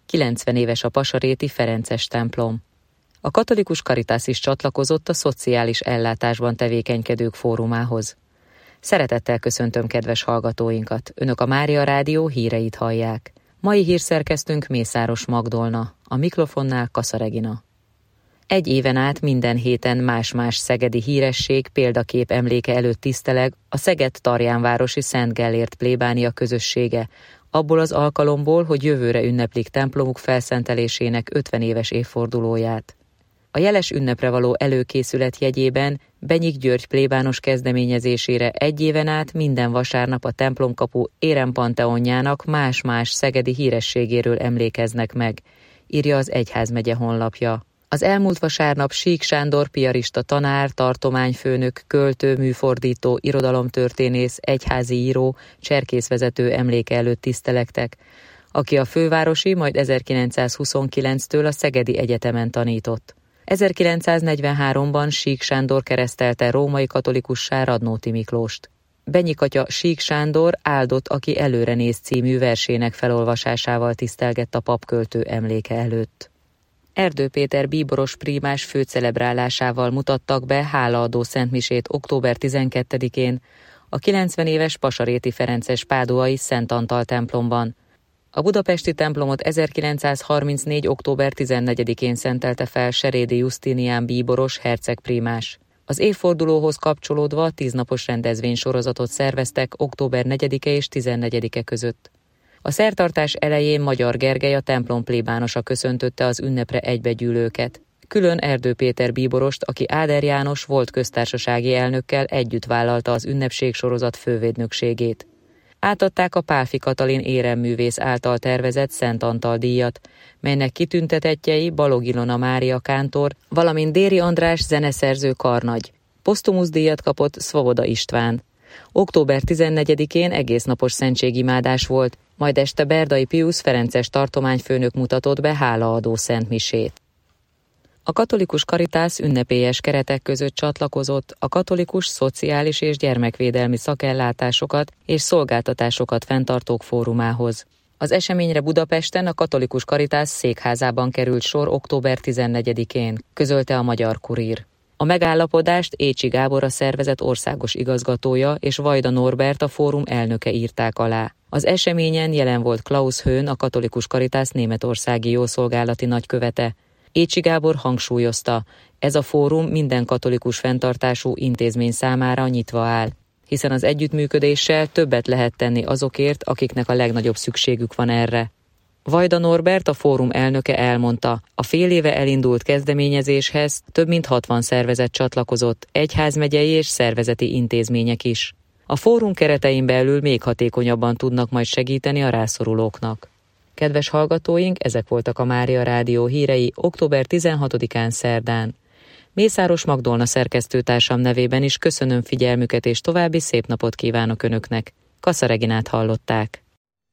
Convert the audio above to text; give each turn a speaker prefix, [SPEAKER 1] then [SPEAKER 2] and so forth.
[SPEAKER 1] 90 éves a pasaréti ferences templom. A katolikus Caritas is csatlakozott a szociális ellátásban tevékenykedők fórumához. Szeretettel köszöntöm kedves hallgatóinkat, Önök a Mária Rádió híreit hallják. Mai hírszerkesztőnk Mészáros Magdolna, a mikrofonnál Kassa Regina. Egy éven át minden héten más-más szegedi híresség példakép emléke előtt tiszteleg a Szeged-Tarjánvárosi Szent Gellért plébánia közössége, abból az alkalomból, hogy jövőre ünneplik templomuk felszentelésének 50 éves évfordulóját. A jeles ünnepre való előkészület jegyében Benyik György plébános kezdeményezésére egy éven át minden vasárnap a templomkapu érempanteonjának más-más szegedi hírességéről emlékeznek meg, írja az egyházmegye honlapja. Az elmúlt vasárnap Sík Sándor piarista tanár, tartományfőnök, költő, műfordító, irodalomtörténész, egyházi író, cserkészvezető emléke előtt tisztelegtek, aki a fővárosi, majd 1929-től a Szegedi Egyetemen tanított. 1943-ban Sík Sándor keresztelte római katolikussá Radnóti Miklóst. Benyik atya Sík Sándor Áldott, aki előre néz című versének felolvasásával tisztelgett a papköltő emléke előtt. Erdő Péter bíboros prímás főcelebrálásával mutattak be hálaadó szentmisét október 12-én a 90 éves pasaréti ferences páduai Szent Antal templomban. A budapesti templomot 1934. október 14-én szentelte fel Serédi Justinián bíboros hercegprímás. Az évfordulóhoz kapcsolódva 10 napos rendezvénysorozatot szerveztek október 4-e és 14-e között. A szertartás elején Magyar Gergely, a templom plébánosa köszöntötte az ünnepre egybegyűlőket. Külön Erdő Péter bíborost, aki Áder János volt köztársasági elnökkel együtt vállalta az ünnepségsorozat fővédnökségét. Átadták a Pálffy Katalin éremművész által tervezett Szent Antal díjat, melynek kitüntetettjei Balog Ilona Mária kántor, valamint Déri András zeneszerző karnagy. Posztumusz díjat kapott Szvoboda István. Október 14-én egésznapos szentségimádás volt, majd este Berdai Piusz ferences tartományfőnök mutatott be hálaadó szentmisét. A katolikus Caritas ünnepélyes keretek között csatlakozott a katolikus szociális és gyermekvédelmi szakellátásokat és szolgáltatásokat fenntartók fórumához. Az eseményre Budapesten a katolikus Caritas székházában került sor október 14-én, közölte a Magyar Kurír. A megállapodást Écsi Gábor, a szervezet országos igazgatója, és Vajda Norbert, a fórum elnöke írták alá. Az eseményen jelen volt Klaus Höhn, a katolikus Caritas németországi jószolgálati nagykövete. Écsi Gábor hangsúlyozta, ez a fórum minden katolikus fenntartású intézmény számára nyitva áll, hiszen az együttműködéssel többet lehet tenni azokért, akiknek a legnagyobb szükségük van erre. Vajda Norbert, a fórum elnöke elmondta, a fél éve elindult kezdeményezéshez több mint 60 szervezet csatlakozott, egyházmegyei és szervezeti intézmények is. A fórum keretein belül még hatékonyabban tudnak majd segíteni a rászorulóknak. Kedves hallgatóink, ezek voltak a Mária Rádió hírei október 16-án szerdán. Mészáros Magdolna szerkesztőtársam nevében is köszönöm figyelmüket és további szép napot kívánok Önöknek. Kassa Reginát hallották.